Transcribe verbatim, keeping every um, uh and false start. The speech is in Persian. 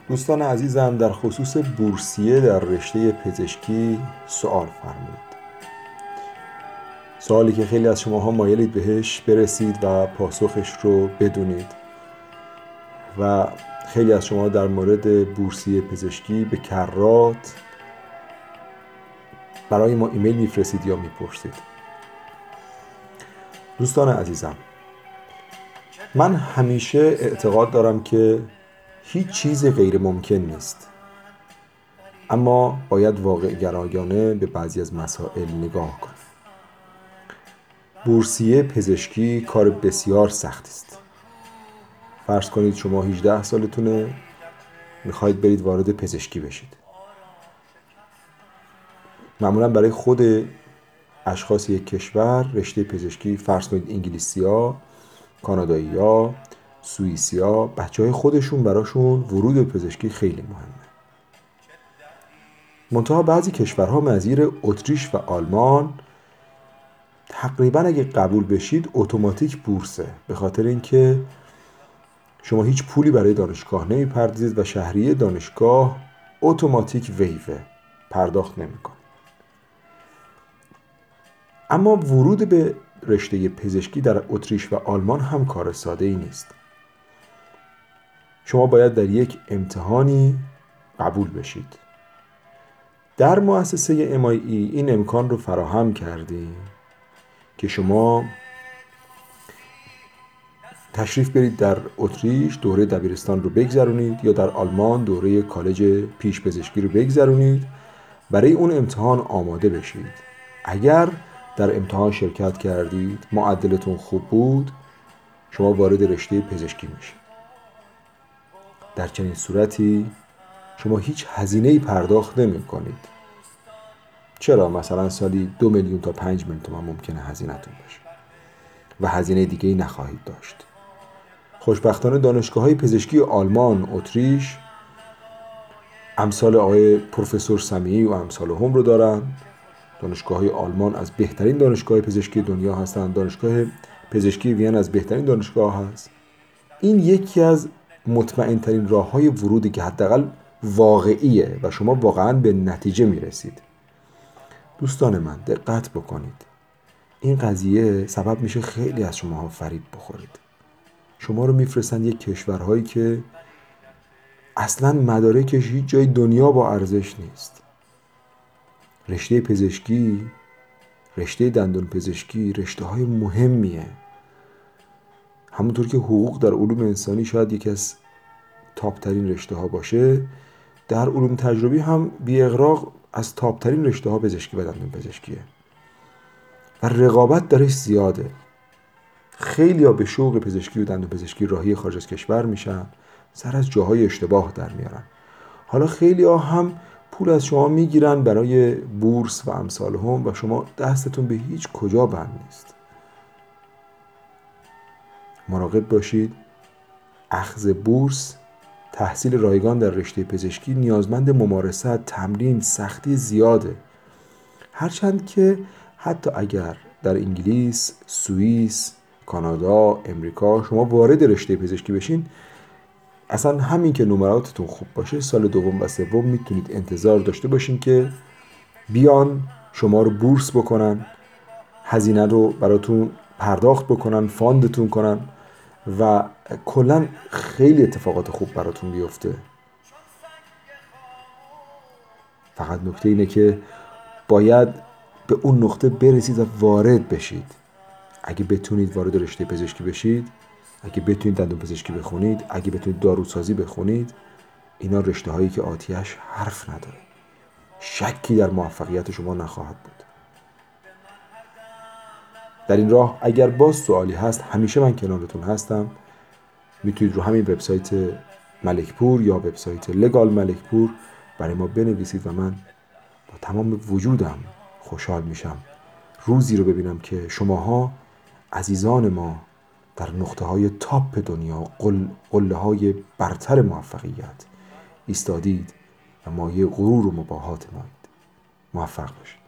دوستان عزیزم، در خصوص بورسیه در رشته پزشکی سوال فرمودید. سوالی که خیلی از شماها مایلید بهش برسید و پاسخش رو بدونید و خیلی از شما در مورد بورسیه پزشکی به کرات برای ما ایمیل میفرستید یا میپرسید. دوستان عزیزم، من همیشه اعتقاد دارم که هیچ چیز غیر ممکن نیست، اما باید واقع گرایانه به بعضی از مسائل نگاه کنیم. بورسیه پزشکی کار بسیار سختی است. فرض کنید شما هجده سالتونه، میخواید برید وارد پزشکی بشید. معمولا برای خود اشخاص یک کشور رشته پزشکی، فرض کنید انگلیسی‌ها، کانادایی‌ها، سوئیسی‌ها، بچه‌های خودشون براشون ورود به پزشکی خیلی مهمه. منتها بعضی کشورها نظیر اتریش و آلمان تقریبا اگه قبول بشید اتوماتیک بورسه، به خاطر اینکه شما هیچ پولی برای دانشگاه نمیپردازید و شهریه دانشگاه اتوماتیک ویوه، پرداخت نمیکنه. اما ورود به رشته پزشکی در اتریش و آلمان هم کار ساده ای نیست. شما باید در یک امتحانی قبول بشید. در مؤسسه ام آی ای این امکان رو فراهم کردیم که شما تشریف برید در اتریش دوره دبیرستان رو بگذرونید یا در آلمان دوره کالج پیش پزشکی رو بگذرونید، برای اون امتحان آماده بشید. اگر در امتحان شرکت کردید، معدلتون خوب بود، شما وارد رشته پزشکی میشید. در چنین صورتی شما هیچ هزینه‌ای پرداخت نمی‌کنید. چرا؟ مثلا سالی دو میلیون تا پنج میلیون تومان ممکنه هزینه‌تون باشه و هزینه دیگه‌ای نخواهید داشت. خوشبختانه دانشگاه‌های پزشکی آلمان، اتریش امثال آقای پروفسور سمیعی و امثال هم رو دارن. دانشگاه‌های آلمان از بهترین دانشگاه پزشکی دنیا هستند. دانشگاه پزشکی وین از بهترین دانشگاه هست. این یکی از مطمئن ترین راه‌های ورودی که حداقل واقعیه و شما واقعاً به نتیجه میرسید. دوستان من دقت بکنید. این قضیه سبب میشه خیلی از شماها فریب بخورید. شما رو میفرستن یک کشورهایی که اصلاً مدارکش هیچ جای دنیا با ارزش نیست. رشته پزشکی، رشته دندون پزشکی رشته های مهمیه. همونطور که حقوق در علوم انسانی شاید یکی از تاپ ترین رشته ها باشه، در علوم تجربی هم بی اغراق از تاپ ترین رشته ها پزشکی و دندون پزشکیه و رقابت درش زیاده. خیلی ها به شوق پزشکی و دندون پزشکی راهی خارج از کشور میشن، سر از جاهای اشتباه در میارن. حالا خیلی ها هم پول از شما میگیرن برای بورس و امثال هم و شما دستتون به هیچ کجا بند نیست. مراقب باشید. اخذ بورس، تحصیل رایگان در رشته پزشکی نیازمند ممارست، تمرین، سختی زیاده. هرچند که حتی اگر در انگلیس، سوئیس، کانادا، امریکا شما وارد رشته پزشکی بشین، اصلا همین که نمراتتون خوب باشه، سال دوم و سوم میتونید انتظار داشته باشین که بیان شما رو بورس بکنن، هزینه رو براتون پرداخت بکنن، فاندتون کنن و کلا خیلی اتفاقات خوب براتون بیفته. فقط نکته اینه که باید به اون نقطه برسید و وارد بشید. اگه بتونید وارد رشته پزشکی بشید، اگه بتونید دندون پزشکی بخونید، اگه بتونید داروسازی بخونید، اینا رشته هایی که آتیش حرف نداره. شکی در موفقیت شما نخواهد بود. در این راه اگر باز سوالی هست، همیشه من کنارتون هستم. میتونید رو همین وبسایت ملکپور یا وبسایت لگال ملکپور برای ما بنویسید و من با تمام وجودم خوشحال میشم روزی رو ببینم که شماها عزیزان ما در نقطه های تاپ دنیا، قل، قله های برتر موفقیت ایستادید و مایه غرور و مباهات مایید. موفق باشید.